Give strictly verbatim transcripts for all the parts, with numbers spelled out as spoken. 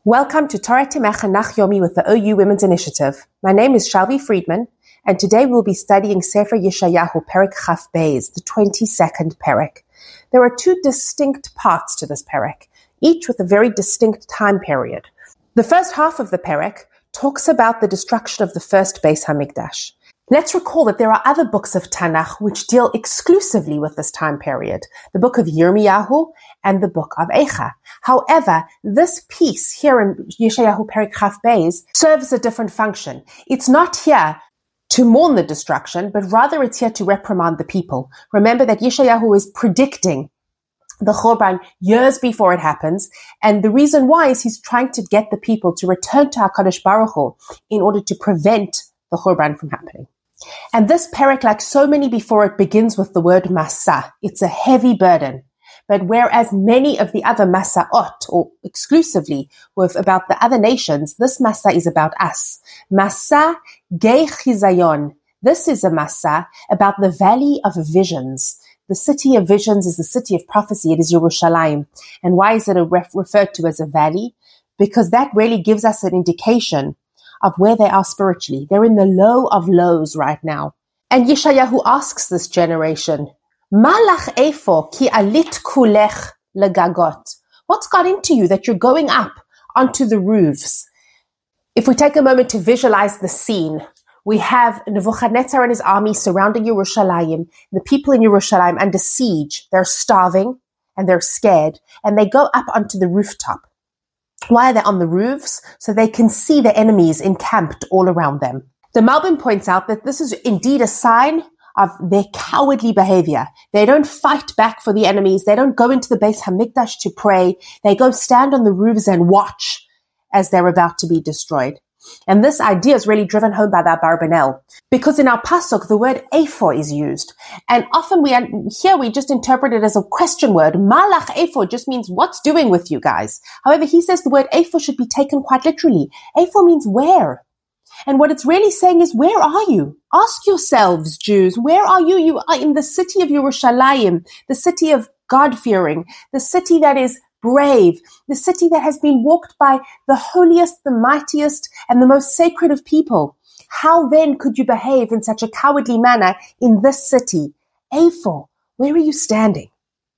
Welcome to Torah Timecha Nach Yomi with the O U Women's Initiative. My name is Shalvi Friedman, and today we'll be studying Sefer Yeshayahu, Perek Chaf Beis, the twenty-second Perek. There are two distinct parts to this Perek, each with a very distinct time period. The first half of the Perek talks about the destruction of the first Beis Hamikdash. Let's recall that there are other books of Tanakh which deal exclusively with this time period, the book of Yirmiyahu and the book of Eicha. However, this piece here in Yeshayahu Perek Chaf Beis serves a different function. It's not here to mourn the destruction, but rather it's here to reprimand the people. Remember that Yeshayahu is predicting the Churban years before it happens, and the reason why is he's trying to get the people to return to HaKadosh Baruch Hu in order to prevent the Churban from happening. And this Perek, like so many before it, begins with the word Masa. It's a heavy burden. But whereas many of the other Masaot, or exclusively with about the other nations, this Masa is about us. Masa Gei Chizayon. This is a Masa about the Valley of Visions. The city of visions is the city of prophecy. It is Yerushalayim. And why is it a ref- referred to as a valley? Because that really gives us an indication of where they are spiritually. They're in the low of lows right now. And Yeshayahu asks this generation, Malach efo ki alit kulech legagot. What's got into you that you're going up onto the roofs? If we take a moment to visualize the scene, we have Nebuchadnezzar and his army surrounding Yerushalayim, the people in Yerushalayim under siege. They're starving and they're scared, and they go up onto the rooftop. Why are they on the roofs? So they can see the enemies encamped all around them. The Malbim points out that this is indeed a sign of their cowardly behavior. They don't fight back for the enemies. They don't go into the Beis Hamikdash to pray. They go stand on the roofs and watch as they're about to be destroyed. And this idea is really driven home by the Abarbanel, because in our pasuk the word "ephor" is used, and often we here we just interpret it as a question word. Malach ephor just means what's doing with you guys. However, he says the word "ephor" should be taken quite literally. Ephor means where, and what it's really saying is, where are you? Ask yourselves, Jews, where are you? You are in the city of Yerushalayim, the city of God-fearing, the city that is brave, the city that has been walked by the holiest, the mightiest, and the most sacred of people. How then could you behave in such a cowardly manner in this city? Ephor, where are you standing?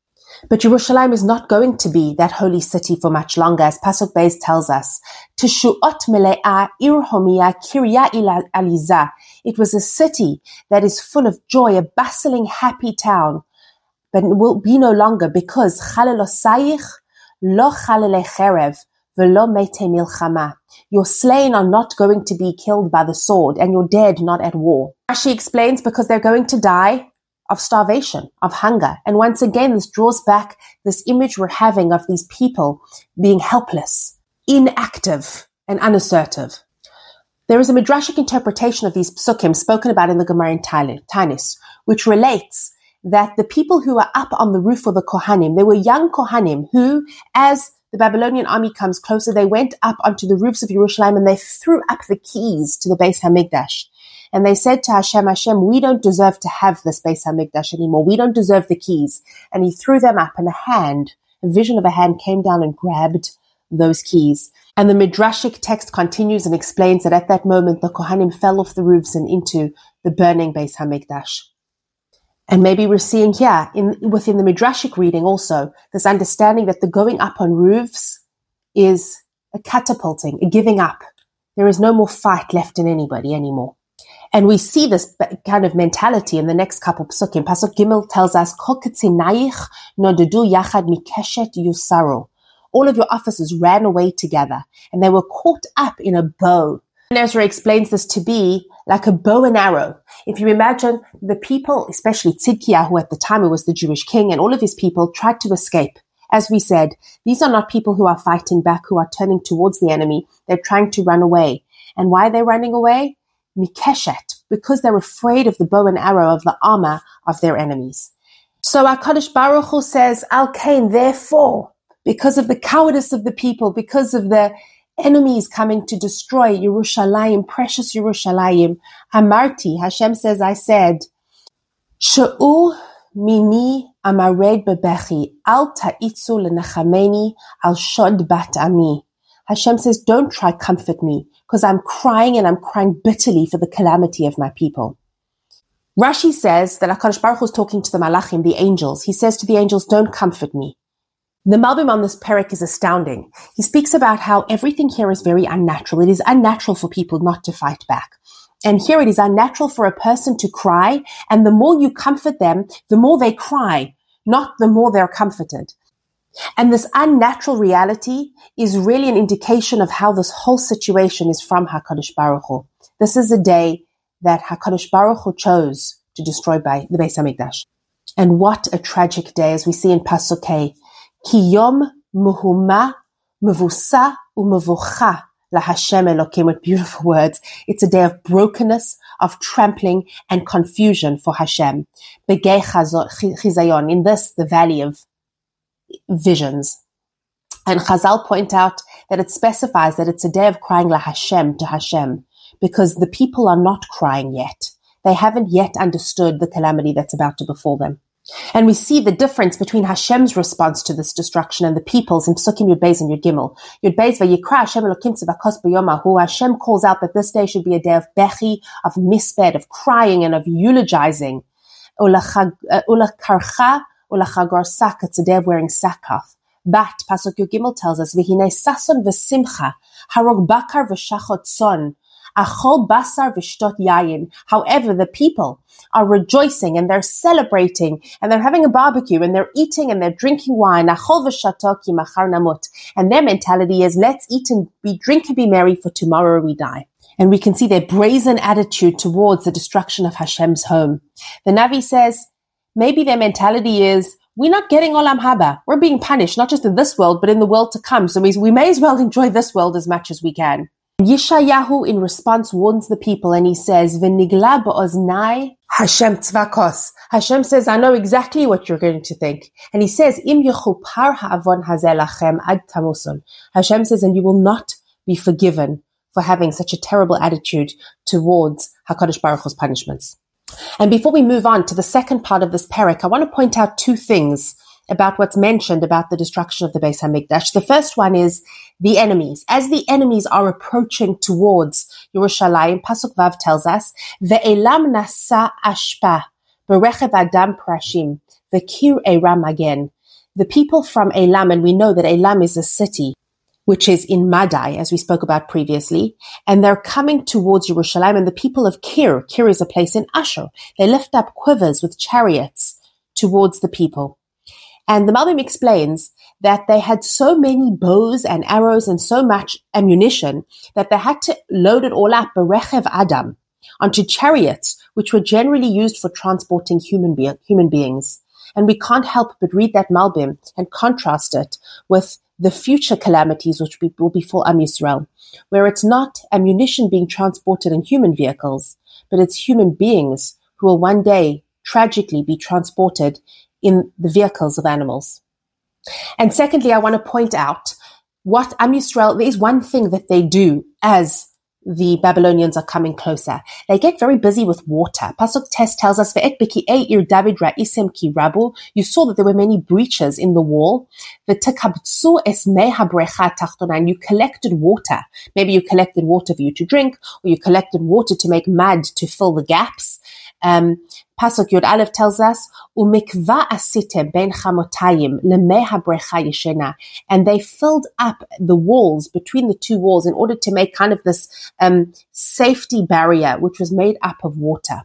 But Yerushalayim is not going to be that holy city for much longer, as Pasuk Beis tells us. Teshuot mele'ah ir homia kirya aliza. It was a city that is full of joy, a bustling, happy town, but it will be no longer, because chalelosayich lo chalele cherev velo mete milchama. Your slain are not going to be killed by the sword, and your dead not at war. Rashi explains, because they're going to die of starvation, of hunger. And once again, this draws back this image we're having of these people being helpless, inactive, and unassertive. There is a midrashic interpretation of these psukim spoken about in the Gemara in Taanis, which relates that the people who are up on the roof of the Kohanim, they were young Kohanim who, as the Babylonian army comes closer, they went up onto the roofs of Yerushalayim and they threw up the keys to the Beis Hamikdash. And they said to Hashem, Hashem, we don't deserve to have this Beis Hamikdash anymore. We don't deserve the keys. And he threw them up, and a hand, a vision of a hand came down and grabbed those keys. And the midrashic text continues and explains that at that moment, the Kohanim fell off the roofs and into the burning Beis Hamikdash. And maybe we're seeing here, in within the midrashic reading also, this understanding that the going up on roofs is a catapulting, a giving up. There is no more fight left in anybody anymore. And we see this kind of mentality in the next couple psukim. Pasuk Gimel tells us, Kol ketzinayich nodedu yachad mikeshet yusaru. All of your officers ran away together, and they were caught up in a bow. And Ezra explains this to be like a bow and arrow. If you imagine the people, especially Tzidkiah, who at the time was the Jewish king, and all of his people tried to escape. As we said, these are not people who are fighting back, who are turning towards the enemy. They're trying to run away. And why are they running away? Mikeshet, because they're afraid of the bow and arrow, of the armor of their enemies. So HaKadosh Baruch Hu says, Al Kain, therefore, because of the cowardice of the people, because of the enemies coming to destroy Yerushalayim, precious Yerushalayim, Amarti, Hashem says, I said, Sha'u mini amared bebechi, al ta'itzu lenachameni al shod bat ami. Hashem says, don't try comfort me, because I'm crying and I'm crying bitterly for the calamity of my people. Rashi says that HaKadosh Baruch Hu is talking to the Malachim, the angels. He says to the angels, don't comfort me. The Malbim on this perek is astounding. He speaks about how everything here is very unnatural. It is unnatural for people not to fight back. And here it is unnatural for a person to cry, and the more you comfort them, the more they cry, not the more they're comforted. And this unnatural reality is really an indication of how this whole situation is from HaKadosh Baruch Hu. This is a day that HaKadosh Baruch Hu chose to destroy by the Beis HaMikdash. And what a tragic day, as we see in Pasuk Hey. Ki yom muhuma mevusa umevucha LaHashem Elokim, with beautiful words. It's a day of brokenness, of trampling, and confusion for Hashem. Begei Chizayon, in this, the valley of visions. And Chazal point out that it specifies that it's a day of crying LaHashem, to Hashem, because the people are not crying yet. They haven't yet understood the calamity that's about to befall them. And we see the difference between Hashem's response to this destruction and the people's in Psukim Yud Beis and Yud Gimel. Yud Beis vayikra Hashem Elokim tzivakos b'yomahu. Hashem calls out that this day should be a day of bechi, of misped, of crying and of eulogizing. Ulakarcha ulachagor sak. It's a day of wearing sackcloth. But Pasuk Yud Gimel tells us v'hinei sason v'simcha harog bakar v'shachot son. Achol basar v'shtot yayin. However, the people are rejoicing and they're celebrating and they're having a barbecue and they're eating and they're drinking wine. Achol v'shato ki machar namut. And their mentality is, let's eat and be drink and be merry, for tomorrow we die. And we can see their brazen attitude towards the destruction of Hashem's home. The Navi says, maybe their mentality is, we're not getting olam haba. We're being punished, not just in this world, but in the world to come. So we, we may as well enjoy this world as much as we can. Yeshayahu, in response, warns the people, and he says, "V'nigla ba'oznai Hashem tzvakos." Hashem says, "I know exactly what you're going to think." And he says, "Im yechupar ha'avon hazeh lachem ad tamusun." Hashem says, and you will not be forgiven for having such a terrible attitude towards HaKadosh Baruch Hu's punishments. And before we move on to the second part of this perek, I want to point out two things about what's mentioned about the destruction of the Beis HaMikdash. The first one is the enemies. As the enemies are approaching towards Yerushalayim, Pasuk Vav tells us, "Ve'elam nasa ashpa berechev adam prashim v'kir Eram again." The people from Elam, and we know that Elam is a city which is in Madai, as we spoke about previously, and they're coming towards Yerushalayim, and the people of Kir, Kir is a place in Ashur, they lift up quivers with chariots towards the people. And the Malbim explains that they had so many bows and arrows and so much ammunition that they had to load it all up, berechev adam, onto chariots, which were generally used for transporting human, be- human beings. And we can't help but read that Malbim and contrast it with the future calamities which will befall Am Yisrael, where it's not ammunition being transported in human vehicles, but it's human beings who will one day tragically be transported in the vehicles of animals. And secondly, I want to point out what Am Yisrael, there is one thing that they do as the Babylonians are coming closer. They get very busy with water. Pasuk Tes tells us, "Ve'et b'ki'ei ir David ra'isem ki rabu." You saw that there were many breaches in the wall. "V'tekabtsu es mei habrecha tachtona." And you collected water. Maybe you collected water for you to drink, or you collected water to make mud to fill the gaps. Um, Pasuk Yod Aleph tells us, "Umikva asitem ben chamotayim lemei habrecha yeshena," and they filled up the walls between the two walls in order to make kind of this um, safety barrier, which was made up of water.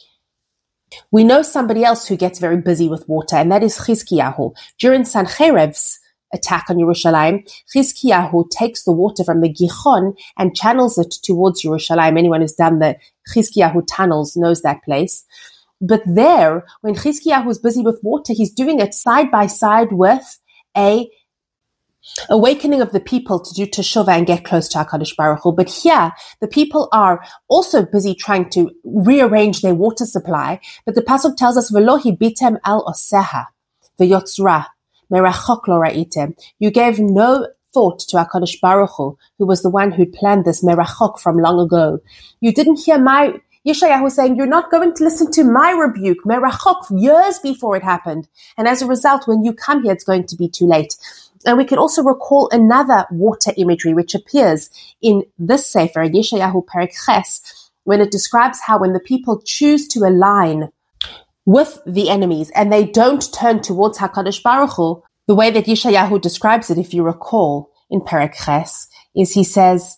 We know somebody else who gets very busy with water, and that is Chizkiyahu. During Sancherev's attack on Yerushalayim, Chizkiyahu takes the water from the Gichon and channels it towards Yerushalayim. Anyone who's done the Chizkiyahu tunnels knows that place. But there, when Chizkiyahu is busy with water, he's doing it side by side with a awakening of the people to do teshuvah and get close to HaKadosh Baruch Hu. But here, the people are also busy trying to rearrange their water supply. But the pasuk tells us, "V'lo hibitem al oseha v'yotzra merachok lo ra'item." You gave no thought to HaKadosh Baruch Hu, who was the one who planned this merachok from long ago. You didn't hear my Yeshayahu was saying, you're not going to listen to my rebuke, merachok, years before it happened. And as a result, when you come here, it's going to be too late. And we can also recall another water imagery which appears in this Sefer, in Yeshayahu Perek Ches, when it describes how when the people choose to align with the enemies and they don't turn towards HaKadosh Baruch Hu, the way that Yeshayahu describes it, if you recall, in Perek Ches, is he says,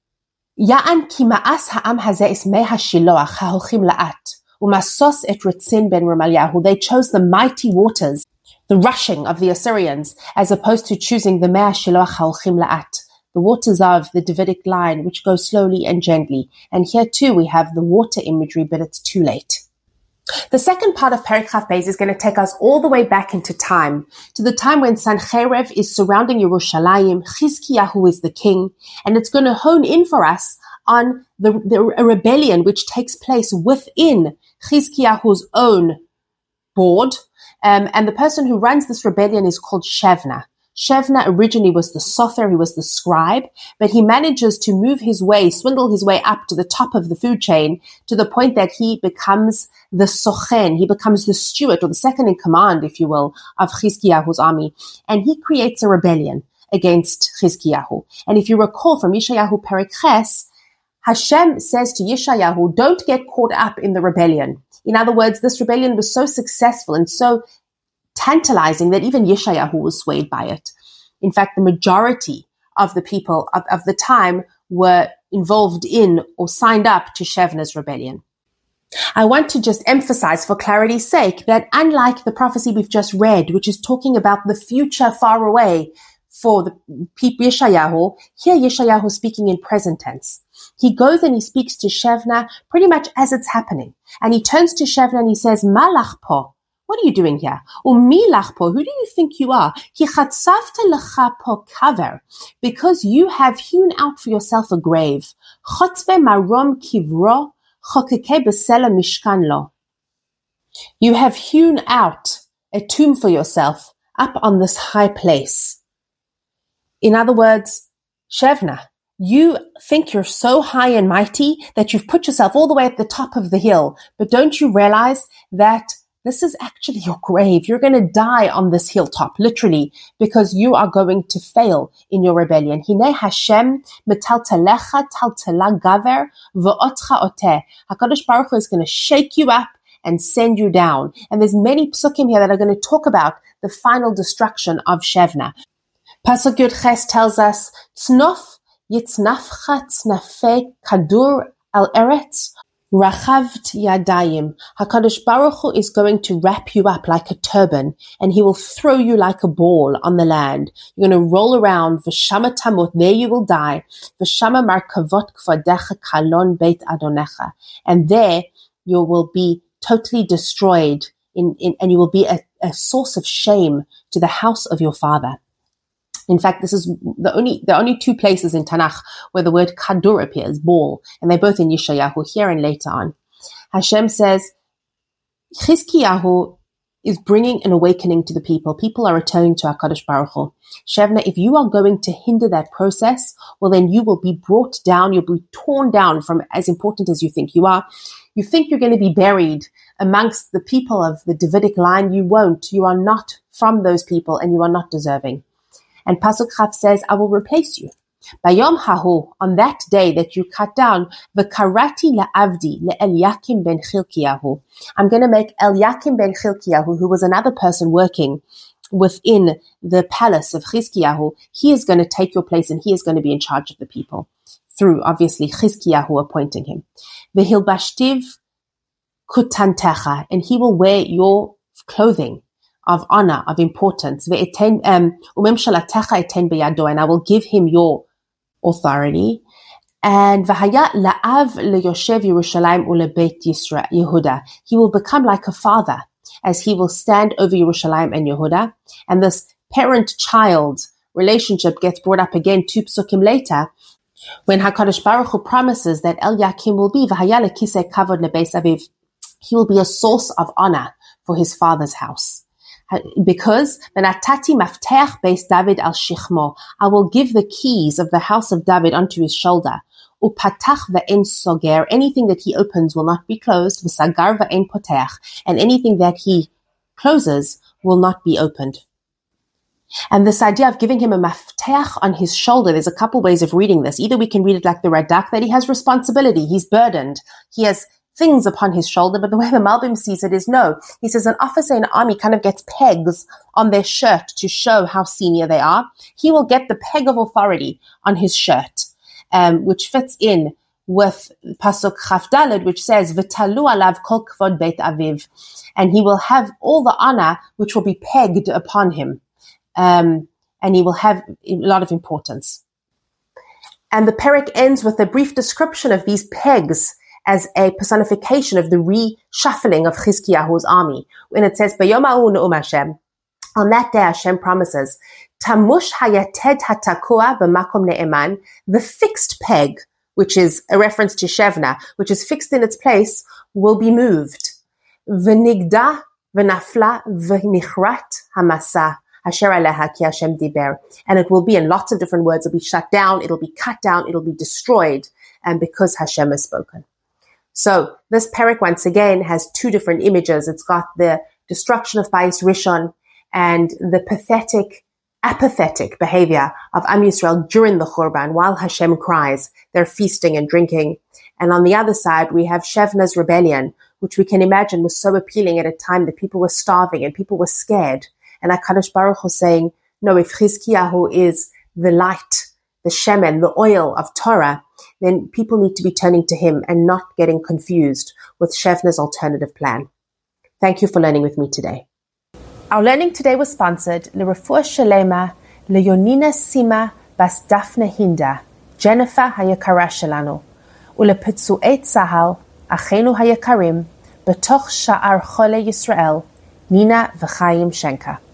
Ya'an ki ma'as ha'am hazeh ismei ha'shiloach ha'holchim la'at, u'masos et Ritzin ben Remalyahu. They chose the mighty waters, the rushing of the Assyrians, as opposed to choosing the Mei ha'shiloach ha'holchim la'at, the waters of the Davidic line, which go slowly and gently. And here too we have the water imagery, but it's too late. The second part of Perek Chaf Beis is going to take us all the way back into time, to the time when Sancherev is surrounding Yerushalayim, Chizkiyahu is the king, and it's going to hone in for us on the, the a rebellion which takes place within Chizkiyahu's own board, um, and the person who runs this rebellion is called Shevna. Shevna originally was the Sofer, he was the scribe, but he manages to move his way, swindle his way up to the top of the food chain to the point that he becomes the Sochen, he becomes the steward or the second in command, if you will, of Chizkiyahu's army. And he creates a rebellion against Chizkiyahu. And if you recall from Yeshayahu Perek Ches, Hashem says to Yeshayahu, don't get caught up in the rebellion. In other words, this rebellion was so successful and so tantalizing that even Yeshayahu was swayed by it. In fact, the majority of the people of, of the time were involved in or signed up to Shevna's rebellion. I want to just emphasize for clarity's sake that unlike the prophecy we've just read, which is talking about the future far away for the Yeshayahu, here Yeshayahu is speaking in present tense. He goes and he speaks to Shevna pretty much as it's happening. And he turns to Shevna and he says, Malach po. What are you doing here? Umilach po, who do you think you are? Ki chatzavta lecha po kaver, because you have hewn out for yourself a grave. Chotzve marom kivro, chokeke besela mishkan lo. You have hewn out a tomb for yourself up on this high place. In other words, Shevna, you think you're so high and mighty that you've put yourself all the way at the top of the hill, but don't you realize that this is actually your grave? You're going to die on this hilltop, literally, because you are going to fail in your rebellion. Hinei Hashem metaltelecha taltela gaver v'otcha oteh. HaKadosh Baruch Hu is going to shake you up and send you down. And there's many psukim here that are going to talk about the final destruction of Shevna. Pasuk Yud Ches tells us, Tznof yitznafcha tznafe kadur al eretz Rachavt Yadayim. HaKadosh Baruch Hu is going to wrap you up like a turban, and he will throw you like a ball on the land. You're going to roll around. V'shama tamut, there you will die. V'shama markavot kvadecha kalon beit adonecha. And there you will be totally destroyed, in, in, and you will be a, a source of shame to the house of your father. In fact, this is the only, the only two places in Tanakh where the word kadur appears, ball, and they're both in Yeshayahu, here and later on. Hashem says, Chizkiyahu is bringing an awakening to the people. People are returning to HaKadosh Baruch Hu. Shevna, if you are going to hinder that process, well then you will be brought down, you'll be torn down from as important as you think you are. You think you're going to be buried amongst the people of the Davidic line. You won't. You are not from those people, and you are not deserving. And Pasuk Chaf says, I will replace you. Bayom hahu, on that day that you cut down, v'karati la'avdi le'Eliakim ben Chilkiyahu. I'm going to make Eliakim ben Chilkiyahu, who was another person working within the palace of Chizkiyahu, he is going to take your place and he is going to be in charge of the people, through obviously Chizkiyahu appointing him. V'hilbashtiv kutantecha, and he will wear your clothing of honor, of importance. Um, and I will give him your authority. And v'haya la'av le'yoshev Yerushalayim u'lebeit Yehuda. He will become like a father, as he will stand over Yerushalayim and Yehuda. And this parent-child relationship gets brought up again two psukim later, when HaKadosh Baruch Hu promises that Eliakim will be v'haya le'kisei kavod lebeis aviv. He will be a source of honor for his father's house. Because v'natati mafteach beis David al shichmo, I will give the keys of the house of David onto his shoulder. Upatach ve'en soger, anything that he opens will not be closed. V'sagar ve'en potech, and anything that he closes will not be opened. And this idea of giving him a mafteach on his shoulder, there's a couple ways of reading this. Either we can read it like the Radak, that he has responsibility, he's burdened, he has things upon his shoulder, but the way the Malbim sees it is no. He says an officer in an army kind of gets pegs on their shirt to show how senior they are. He will get the peg of authority on his shirt, um, which fits in with Pasuk Chaf Daled, which says, V'talu alav kol kvod beit aviv, and he will have all the honor which will be pegged upon him, um, and he will have a lot of importance. And the Perek ends with a brief description of these pegs as a personification of the reshuffling of Chizkiyahu's army. When it says, B'yom ha'u ne'um Hashem, on that day Hashem promises, Tamush hayated hatakua b'makom ne'eman, the fixed peg, which is a reference to Shevna, which is fixed in its place, will be moved. V'nigda v'nafla v'nichrat hamasa asher aleha ki Hashem diber. And it will be in lots of different words. It'll be shut down, it'll be cut down, it'll be destroyed, and because Hashem has spoken. So this Perek, once again, has two different images. It's got the destruction of Bais Rishon and the pathetic, apathetic behavior of Am Yisrael during the Churban. While Hashem cries, they're feasting and drinking. And on the other side, we have Shevna's rebellion, which we can imagine was so appealing at a time that people were starving and people were scared. And HaKadosh Baruch Hu saying, no, if Chizkiyahu is the light, the shemen, the oil of Torah, then people need to be turning to him and not getting confused with Shevna's alternative plan. Thank you for learning with me today. Our learning today was sponsored L'Refuah Shalema, Leonina Sima Bas Daphne Hinda, Jennifer Hayakara Shelanu, Ulepetsu'ei Tzahal, Achenu Hayakarim, Betoch Sha'ar Chole Yisrael, Nina V'Chaim Shenka.